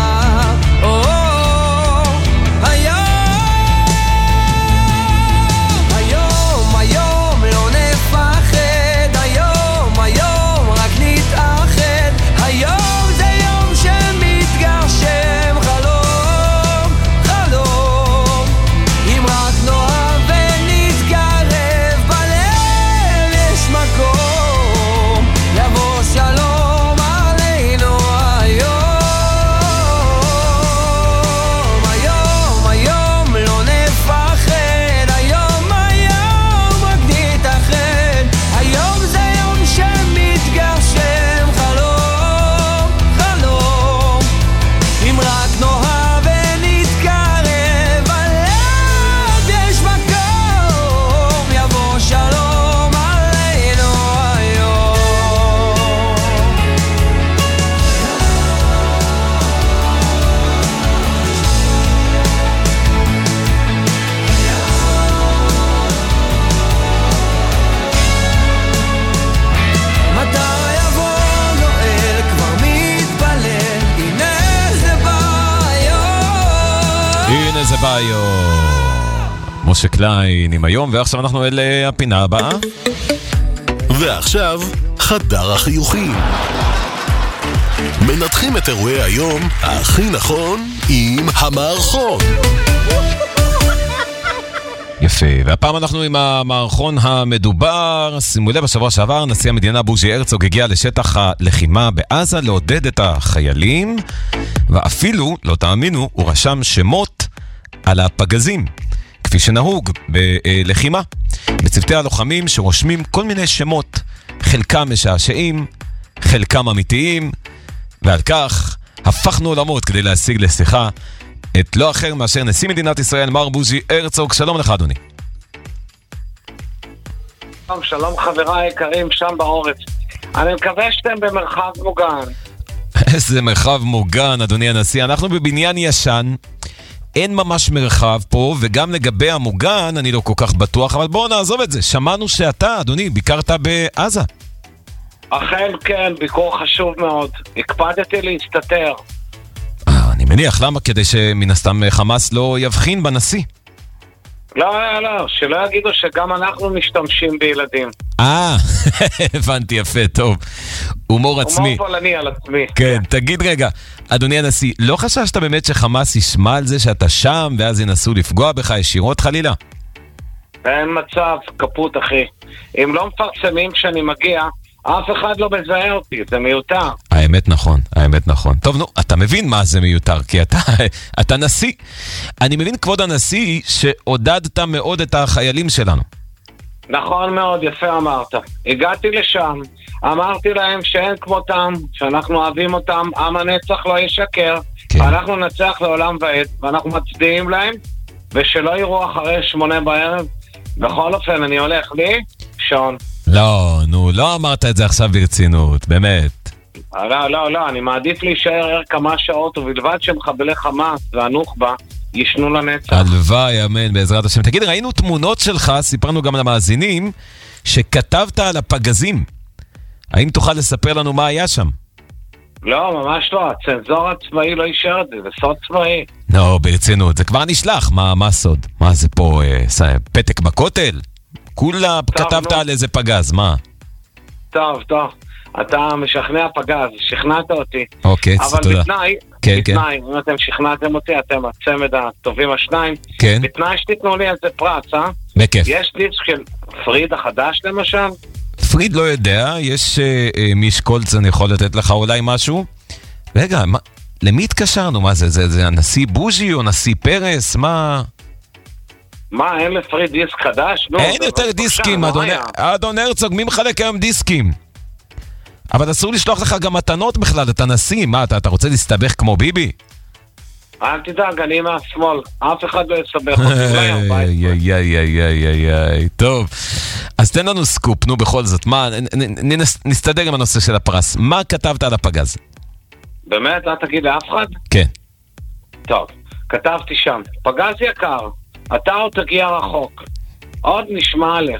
S3: ביו. משה קליין עם היום, ועכשיו אנחנו אל הפינה הבאה.
S6: ועכשיו חדר החיוכים. מנתחים את אירועי היום הכי נכון עם המערכון.
S3: יפה, והפעם אנחנו עם המערכון המדובר. שימו לב, בשבוע שעבר נשיא המדינה בוז'י הרצוג הגיע לשטח הלחימה בעזה לעודד את החיילים, ואפילו, לא תאמינו, הוא רשם שמות על הפגזים. כפי שנהוג בלחימה. בצוותי הלוחמים שרושמים כל מיני שמות, חלקם משעשעים, חלקם אמיתיים, ועל כך הפכנו עולמות כדי להשיג לשיחה את לא אחר מאשר נשיא מדינת ישראל, מר בוז'י הרצוג. שלום לך, אדוני.
S11: שלום, שלום חבריי היקרים שם בעורף. אני מקווה שאתם במרחב מוגן.
S3: איזה מרחב מוגן, אדוני הנשיא. אנחנו בבניין ישן, אין ממש מרחב פה, וגם לגבי המוגן אני לא כל כך בטוח, אבל בואו נעזוב את זה. שמענו שאתה, אדוני, ביקרת בעזה.
S11: אכן כן, ביקור חשוב מאוד. הקפדתי להסתתר.
S3: אני מניח, למה? כדי שמן הסתם חמאס לא יבחין בנשיא.
S11: לא, לא, לא, שלא יגידו שגם אנחנו משתמשים בילדים.
S3: אה, הבנתי, יפה, טוב. הומור עצמי.
S11: הומור פולני על עצמי.
S3: כן, תגיד רגע, אדוני הנשיא, לא חששת באמת שחמאס ישמע על זה שאתה שם, ואז ינסו לפגוע בך ישירות חלילה?
S11: אין מצב, כפות אחי. אם לא מפרסמים כשאני מגיע, אף אחד לא מזהה אותי, זה מיותר.
S3: האמת נכון, האמת נכון. טוב, נו, אתה מבין מה זה מיותר, כי אתה, אתה נשיא. אני מבין, כבוד הנשיא, שעודדת מאוד את החיילים שלנו.
S11: נכון מאוד, יפה אמרת. הגעתי לשם, אמרתי להם שאין כמותם, שאנחנו אוהבים אותם, עם הנצח לא ישקר, כן. אנחנו נצח לעולם ועד, ואנחנו מצדיעים להם, ושלא יראו אחרי שמונה בערב. בכל אופן, אני הולך לי, שון.
S3: לא, נו, לא אמרת את זה עכשיו ברצינות, באמת.
S11: לא, לא, לא, אני מעדיף להישאר ער כמה שעות, ובלבד שמחבלי חמאס והנוח'בה ישנו לנצח.
S3: הלוואי, אמן, בעזרת השם. תגיד, ראינו תמונות שלך, סיפרנו גם למאזינים, שכתבת על הפגזים. האם תוכל לספר לנו מה היה שם?
S11: לא, ממש לא, הצנזור הצבאי לא יישאר את זה, זה סוד צבאי.
S3: לא, ברצינות, זה כבר נשלח, מה, מה סוד? מה זה פה, אה, פתק בכותל? כולה כתבת על איזה פגז, מה?
S11: טוב, טוב, אתה משכנע פגז, שכנעת אותי.
S3: אוקיי, תודה.
S11: אבל בתנאי, בתנאי, אם אתם שכנעתם אותי, אתם הצמד הטובים השניים, בתנאי שתיתנו לי איזה פרץ, אה?
S3: בכיף.
S11: יש דיסק של פריד החדש למשל?
S3: פריד לא יודע, יש משקולץ, אני יכול לתת לך אולי משהו? רגע, למי התקשרנו? מה זה, זה הנשיא בוז'י או נשיא פרס? מה...
S11: מה, אין לפריד דיסק חדש?
S3: אין יותר דיסקים, אדון הרצוג, מי מחלק היום דיסקים? אבל אסור לשלוח לך גם מתנות בכלל, אתה נשיא, מה, אתה רוצה להסתבך כמו ביבי?
S11: אל תדאג, אני מהשמאל, אף אחד לא יסבך אותי.
S3: טוב, אז תן לנו סקופ, נו בכל זאת, מה, נסתדר עם הנושא של הפרס, מה כתבת על הפגז?
S11: באמת, אל תגיד לאף אחד?
S3: כן.
S11: טוב, כתבתי שם, פגז יקר, אתה עוד תגיע רחוק, עוד נשמע עליך.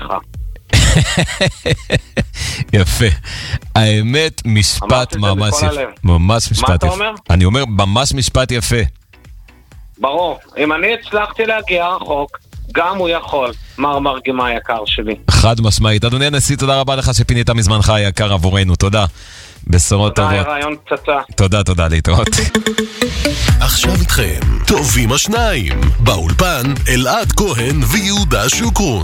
S3: יפה. האמת, משפט ממש יפה. ממש משפט יפה.
S11: מה אתה אומר?
S3: אני אומר, ממש משפט יפה.
S11: ברור. אם אני הצלחתי להגיע רחוק, גם הוא יכול. מר מרגמה היקר שלי.
S3: חד משמעית. אדוני הנשיא, תודה רבה לך שפינית מזמנך היקר עבורנו. תודה. בשורות טובות.
S11: תודה, רעיון פצצה.
S3: תודה, תודה, להתראות.
S6: עכשיו איתכם, טובים השניים. באולפן, אלעד כהן ויהודה שוקרון.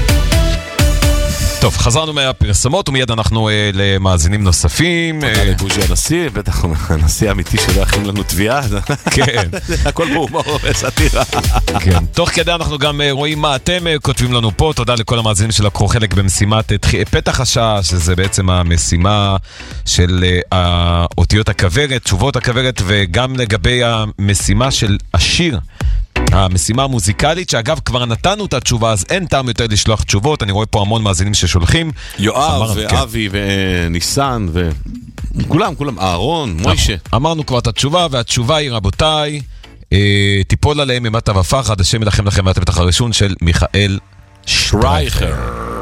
S3: טוב, חזרנו מהפרסמות ומיד אנחנו אה, למאזינים נוספים.
S2: תודה לבוז'י הנשיא, בטח הנשיא האמיתי שלא יכין לנו תביעה.
S3: כן.
S2: הכל בהומור וסאטירה.
S3: כן. תוך כדי אנחנו גם אה, רואים מה אתם אה, כותבים לנו פה. תודה לכל המאזינים שלקחו חלק במשימת אה, פתח השעה, שזה בעצם המשימה של אה, אותיות הכברת, תשובות הכברת, וגם לגבי המשימה של השיר. המשימה המוזיקלית, שאגב כבר נתנו את התשובה, אז אין טעם יותר לשלוח תשובות. אני רואה פה המון מאזינים ששולחים.
S2: יואב ואבי וניסן וכולם, כולם, אהרון, מוישה.
S3: אמרנו כבר את התשובה, והתשובה היא, רבותיי, תיפול עליהם ממטה ופחד, השם ילחם לכם ואתם בתח הראשון של מיכאל שרייכר.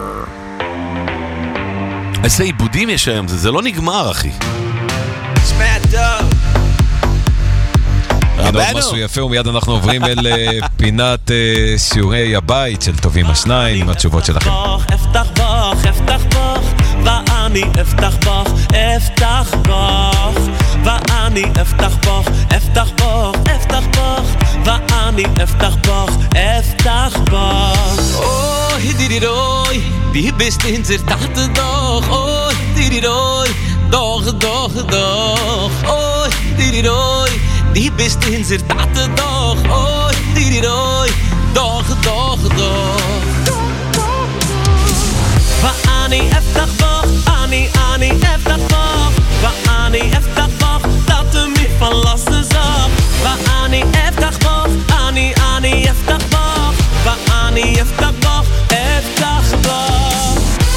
S2: איזה עיבודים יש היום, זה לא נגמר, אחי.
S3: עוד משהו יפה, ומיד אנחנו עוברים אל פינת שיעורי הבית של טובים השניים עם התשובות שלכם.
S10: אפתח בך, אפתח בך, ואני אפתח בך, אפתח בך, ואני אפתח בך, אפתח בך, אפתח בך, ואני אפתח בך, אפתח בך. אוי, דידידוי, die bist in der Tat doch, oi, דידידוי, doch, doch, doch, oi, דידידוי, die bist in der Tat doch, oi, דידידוי, doch, doch, doch. ואני אפתח בך, אני, אני אפתח בך, ואני אפתח בך, dat du mich verlassen soll. ואני אפתח בך, אני, אני אפתח בך, ואני אפתח בך, אפתח בך.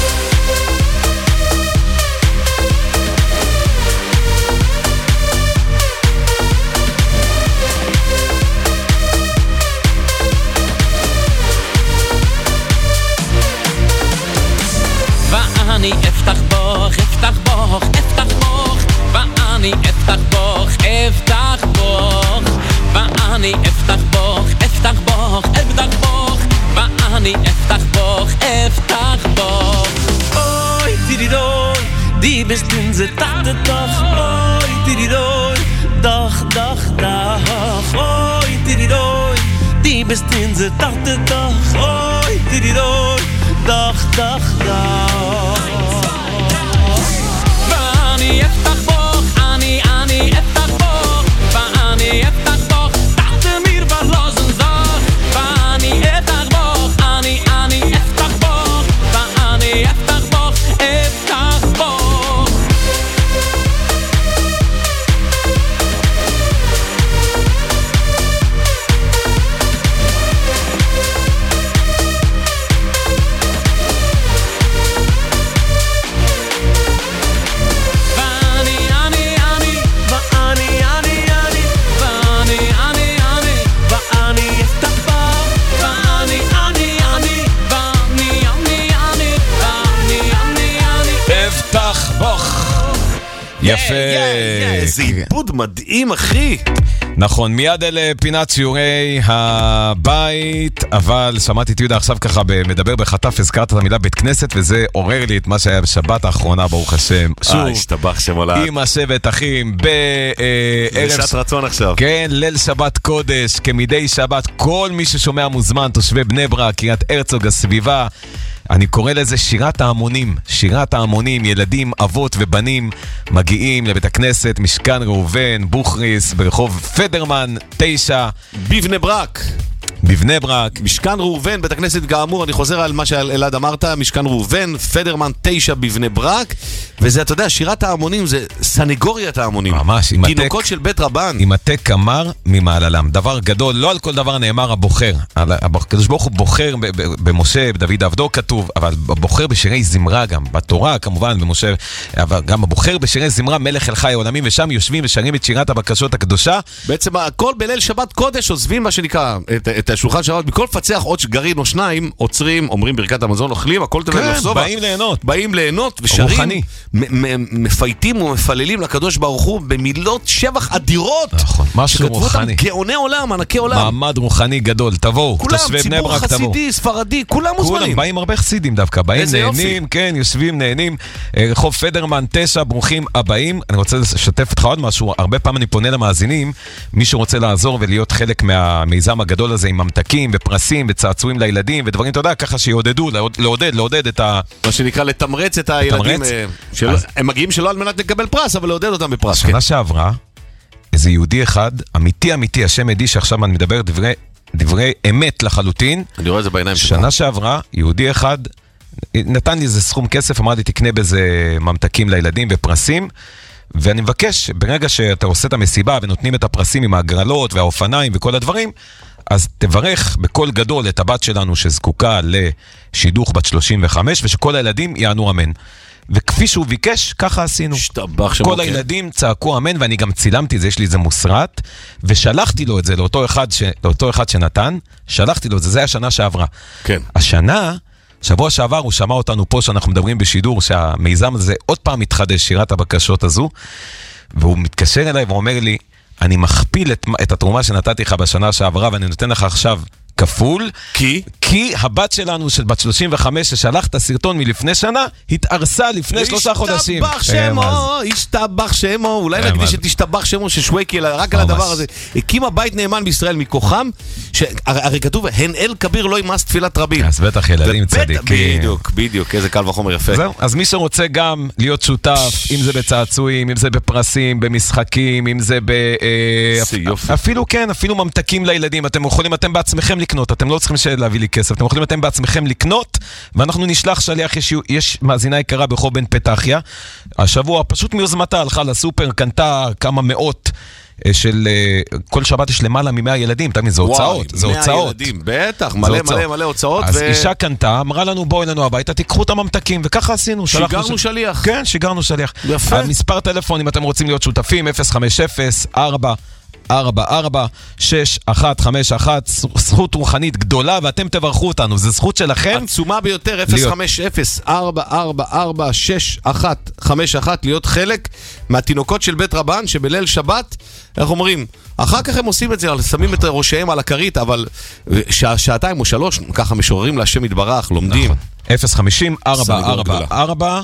S10: ואני אפתח בך, אפתח בך, אפתח בך, ואני אפתח בך, אפתח בך, ואני אפתח בך, אפתח בך, אפתח בך, ואני אפתח בך, אפתח בך. אוי טירידוי, die bist in ze tachte doch. Oi טירידוי, doch, doch, doch. Oi טירידוי, die bist in ze tachte doch. Oi טירידוי, doch, doch, doch. ואני אפתח בך, אני, אני אפתח בך, ואני אפתח בך, dat du mir verlassen soll. ואני אפתח בך, אני, אני אפתח בך, ואני אפתח בך, אפתח בך.
S3: יפה.
S2: זה עיבוד מדהים, אחי.
S3: נכון, מיד אלה פינת שיעורי הבית, אבל שמעתי את יהודה עכשיו ככה מדבר בחטף, הזכרת את המילה בית כנסת, וזה עורר לי את מה שהיה בשבת האחרונה, ברוך השם. שוב,
S2: השתבח שם עולה.
S3: עם השבט אחים, בערב...
S2: שעת רצון עכשיו.
S3: כן, ליל שבת קודש, כמדי שבת, כל מי ששומע מוזמן, תושבי בני ברק, קריית הרצוג, הסביבה, אני קורא לזה שירת ההמונים, שירת ההמונים, ילדים, אבות ובנים מגיעים לבית הכנסת, משכן ראובן, בוכריס, ברחוב פדרמן, תשע.
S2: בבני ברק.
S3: בבני ברק.
S2: משכן ראובן, בית הכנסת גאמור, אני חוזר על מה שאלעד אמרת, משכן ראובן, פדרמן תשע בבני ברק, וזה, אתה יודע, שירת ההמונים זה סנגוריית ההמונים.
S3: ממש, עם התק.
S2: תינוקות של בית רבן.
S3: עם התק אמר ממעללם. דבר גדול, לא על כל דבר נאמר הבוחר. הקדוש ברוך הוא בוחר במשה, בדוד עבדו כתוב, אבל בוחר בשירי זמרה גם, בתורה כמובן, במשה, אבל גם הבוחר בשירי זמרה, מלך אל חי העולמים, ושם יושבים ושרים את שירת הבקשות הקדושה.
S2: בעצם הכל בליל שבת קודש עוזבים מה שנקרא, את, את השולחן שבת, בכל פצח עוד גרעין או שניים, עוצרים, אומרים ברכת המזון, אוכלים, הכל טוב
S3: לחזור. באים ליהנות.
S2: באים ליהנות ושרים, מפייטים ומפללים לקדוש ברוך הוא במילות שבח אדירות.
S3: נכון, משהו רוחני.
S2: גאוני עולם, ענקי עולם.
S3: מעמד רוחני גדול, תבואו.
S2: כולם, ציבור חסידי, ספרדי, כולם מוזמנים.
S3: כולם, באים הרבה חסידים דווקא, באים נהנים, כן, יושבים, נהנים. רחוב פדרמן תשע, ברוכים הבאים. אני רוצה לשתף אותך עוד משהו, הרבה פעמים אני פונה למאזינים, מי שרוצה לעזור ולהיות חלק מהמיזם הגדול הזה עם ממתקים ופרסים וצעצועים לילדים ודברים, אתה יודע, ככה שיעודדו, לעודד, לעודד את ה...
S2: מה שנקרא לתמרץ את הילדים, הם מגיעים שלא על מנת לקבל פרס, אבל לעודד אותם בפרס.
S3: שנה שעברה, איזה יהודי אחד, אמיתי אמיתי, השם עדי שעכשיו אני מדבר דברי, דברי אמת לחלוטין.
S2: אני רואה את זה בעיניים שלך.
S3: שנה שעברה, יהודי אחד, נתן לי איזה סכום כסף, אמר לי, תקנה בזה ממתקים לילדים ופרסים, ואני מבקש, ברגע שאתה עושה את המסיבה ונותנים את הפרסים עם ההגרלות והאופניים וכל הדברים, אז תברך בכל גדול את הבת שלנו שזקוקה לשידוך בת שלושים וחמש, ושכל הילדים יענו אמן. וכפי שהוא ביקש, ככה עשינו.
S2: שטבח
S3: כל הילדים צעקו אמן, ואני גם צילמתי את זה, יש לי איזה מוסרט, ושלחתי לו את זה לאותו אחד, ש... לאותו אחד שנתן, שלחתי לו את זה, זה היה השנה שעברה.
S2: כן.
S3: השנה, שבוע שעבר, הוא שמע אותנו פה שאנחנו מדברים בשידור, שהמיזם הזה עוד פעם מתחדש, שירת הבקשות הזו, והוא מתקשר אליי ואומר לי, אני מכפיל את, את התרומה שנתתי לך בשנה שעברה, ואני נותן לך עכשיו כפול.
S2: כי?
S3: כי כי הבת שלנו, של בת שלושים וחמש, ששלח את הסרטון מלפני שנה, התארסה לפני שלושה חודשים.
S2: השתבח שמו, השתבח שמו, אולי נקדיש את השתבח שמו של שווקי, רק על הדבר הזה. הקימה בית נאמן בישראל מכוחם, הרי כתוב, הן אל כביר לא ימאס תפילת רבים.
S3: אז בטח ילדים צדיקים.
S2: בדיוק, בדיוק, איזה קל וחומר יפה.
S3: זהו, אז מי שרוצה גם להיות שותף, אם זה בצעצועים, אם זה בפרסים, במשחקים, אם זה ב... אפילו כן, אפילו ממתקים לילדים, אתם יכולים אתם בעצמכם לקנות, אתם לא צריכים להביא לי כסף, אתם יכולים אתם בעצמכם לקנות, ואנחנו נשלח שליח, יש, יש מאזינה יקרה ברחוב בן פתחיה, השבוע פשוט מיוזמתה הלכה לסופר, קנתה כמה מאות של כל שבת יש למעלה ממאה ילדים, תמיד זה הוצאות, זה הוצאות.
S2: ילדים, בטח, מלא מלא מלא הוצאות.
S3: אז אישה קנתה, אמרה לנו בואי לנו הביתה, תיקחו את הממתקים, וככה עשינו.
S2: שיגרנו שליח.
S3: כן, שיגרנו שליח.
S2: יפה.
S3: המספר טלפון, אם אתם רוצים להיות שותפים, אפס חמש אפס ארבע ארבע ארבע שש אחת חמש אחת, זכות רוחנית גדולה, ואתם תברכו אותנו, זה זכות שלכם.
S2: עצומה ביותר, אפס חמש אפס ארבע ארבע ארבע שש אחת חמש אחת, להיות חלק מהתינוקות של בית רבן, שבליל שבת, איך אומרים, אחר כך הם עושים את זה, שמים את ראשיהם על הכרית, אבל שע, שעתיים או שלוש, ככה משוררים להשם יתברך, לומדים.
S3: נכון. אפס חמישים ארבע ארבע ארבע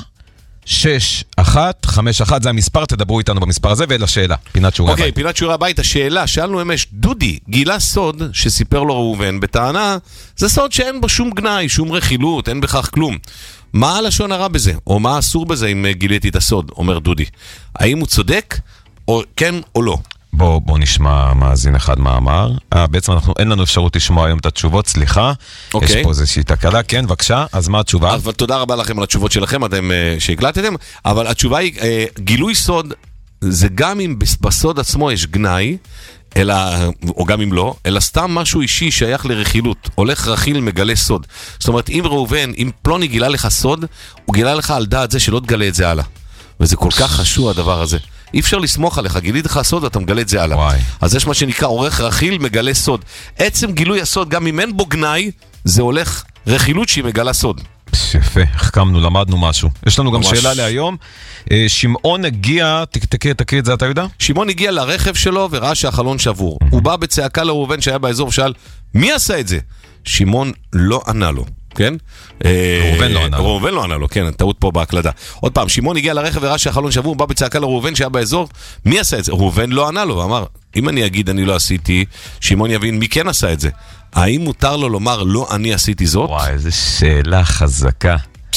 S3: שש אחת חמש אחת, זה המספר, תדברו איתנו במספר הזה, ולשאלה, פינת שיעורי הבית.
S2: אוקיי, פינת שיעורי הבית, השאלה, שאלנו אמש, דודי גילה סוד שסיפר לו ראובן, בטענה, זה סוד שאין בו שום גנאי, שום רכילות, אין בכך כלום. מה הלשון הרע בזה? או מה אסור בזה אם גיליתי את הסוד? אומר דודי. האם הוא צודק, או כן או לא?
S3: בוא, בוא נשמע מאזין אחד מה אמר. אה, בעצם אנחנו, אין לנו אפשרות לשמוע היום את התשובות, סליחה.
S2: אוקיי.
S3: יש פה איזושהי תקלה, כן, בבקשה, אז מה התשובה?
S2: אבל תודה רבה לכם על התשובות שלכם, אתם uh, שהקלטתם, אבל התשובה היא, uh, גילוי סוד, זה גם אם בסוד עצמו יש גנאי, אלא, או גם אם לא, אלא סתם משהו אישי שייך לרכילות. הולך רכיל מגלה סוד. זאת אומרת, אם ראובן, אם פלוני גילה לך סוד, הוא גילה לך על דעת זה שלא תגלה את זה הלאה. וזה כל כך חשוב הדבר הזה. אי אפשר לסמוך עליך, גיליתי לך סוד, אתה מגלה את זה הלאה.
S3: וואי.
S2: אז יש מה שנקרא עורך רכיל מגלה סוד. עצם גילוי הסוד, גם אם אין בו גנאי, זה הולך רכילות שהיא מגלה סוד.
S3: יפה, החכמנו, למדנו משהו. יש לנו גם שאלה להיום. שמעון הגיע, תקריא, תקריא את זה, אתה יודע?
S2: שמעון הגיע לרכב שלו וראה שהחלון שבור. הוא בא בצעקה לראובן שהיה באזור ושאל, מי עשה את זה? שמעון לא ענה לו. כן?
S3: ראובן לא ענה לו.
S2: ראובן לא ענה לו, כן, טעות פה בהקלדה. עוד פעם, שמעון הגיע לרכב וראה שהחלון שבור, הוא בא בצעקה לראובן שהיה באזור, מי עשה את זה? ראובן לא ענה לו, ואמר, אם אני אגיד אני לא עשיתי, שמעון יבין מי כן עשה את זה. האם מותר לו לומר לא אני עשיתי זאת?
S3: וואי, איזו שאלה חזקה.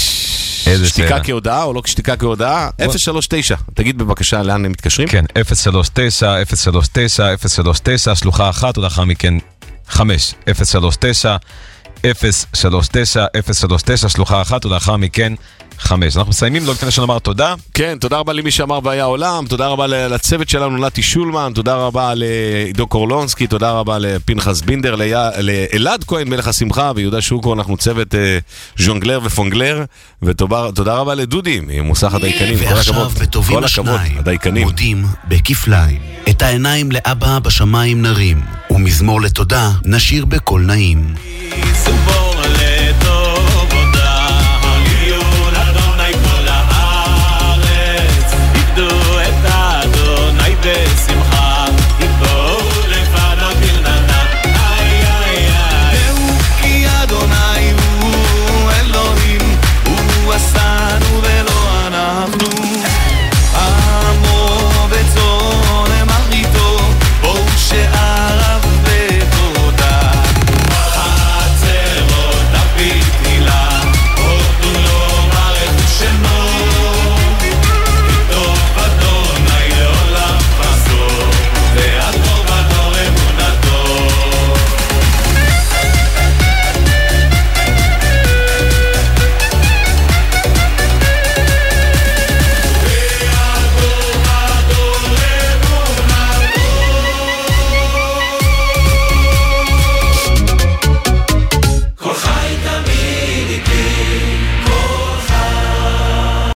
S2: שתיקה כהודעה או לא שתיקה כהודעה? אפס שלוש תשע, תגיד בבקשה לאן הם מתקשרים?
S3: כן, אפס שלוש תשע, אפס שלוש תשע, אפס שלוש תשע, שלוחה אחת, ולאחר מכן חמש, אפס שלוש תשע, אפס שלוש תשע, אפס שלוש תשע, שלוחה אחת, ולאחר מכן חמש. אנחנו מסיימים, לא לפני שנאמר תודה.
S2: כן, תודה רבה למי שאמר והיה עולם, תודה רבה לצוות שלנו, נתי שולמן, תודה רבה לעידו קורלונסקי, תודה רבה לפנחס בינדר, לאלעד כהן מלך השמחה ויהודה שוקו, אנחנו צוות ז'ונגלר ופונגלר, ותודה רבה לדודי ממוסך הדייקנים.
S6: ועכשיו בטובים השניים, מודים בכפליים, את העיניים לאבא בשמיים נרים, ומזמור לתודה נשיר בקול נעים.